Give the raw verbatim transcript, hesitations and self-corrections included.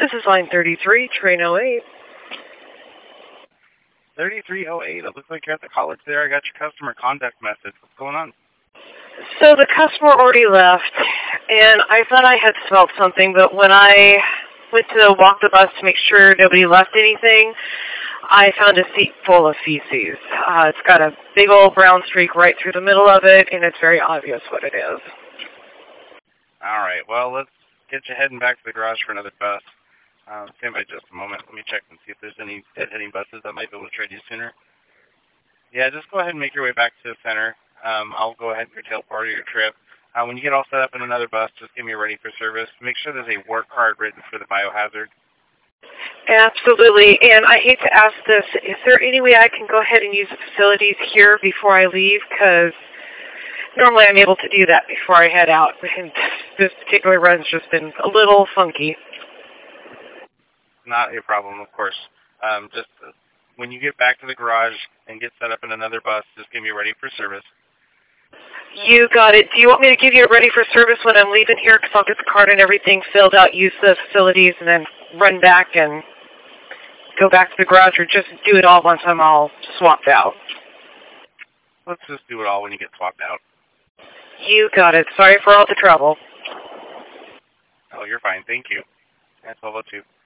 This is line thirty-three, train oh eight. thirty-three oh eight, it looks like you're at the college there. I got your customer contact message. What's going on? So the customer already left, and I thought I had smelled something, but when I went to walk the bus to make sure nobody left anything, I found a seat full of feces. Uh, it's got a big old brown streak right through the middle of it, and it's very obvious what it is. All right, well, let's get you heading back to the garage for another bus. Uh, stand by just a moment. Let me check and see if there's any dead-heading buses that might be able to trade you sooner. Yeah, just go ahead and make your way back to the center. Um, I'll go ahead and curtail part of your trip. Uh, when you get all set up in another bus, just get me ready for service. Make sure there's a work card written for the biohazard. Absolutely, and I hate to ask this, is there any way I can go ahead and use the facilities here before I leave? Because normally I'm able to do that before I head out, and this particular run's just been a little funky. Not a problem, of course. Um, just uh, when you get back to the garage and get set up in another bus, just get me ready for service. You got it. Do you want me to give you a ready for service when I'm leaving here? Because I'll get the card and everything filled out, use the facilities, and then run back and go back to the garage, or just do it all once I'm all swapped out? Let's just do it all when you get swapped out. You got it. Sorry for all the trouble. Oh, you're fine. Thank you. That's all about you.